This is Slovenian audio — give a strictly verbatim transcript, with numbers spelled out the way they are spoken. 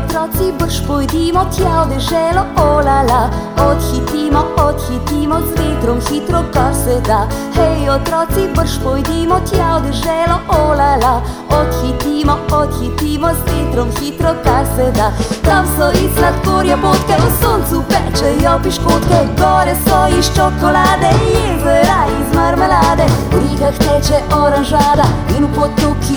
otroci, brž pojdimo tja v deželo, olala. Odhitimo, odhitimo z vetrom hitro, kar se da. Hej, otroci, brž pojdimo tja v deželo, olala. Odhitimo, odhitimo z vetrom hitro, kar se da. Tam so iz sladkorja potke, v soncu pečejo piškotke, gore so iz čokolade, jezera iz marmelade, v rikah teče oranžada in v potoki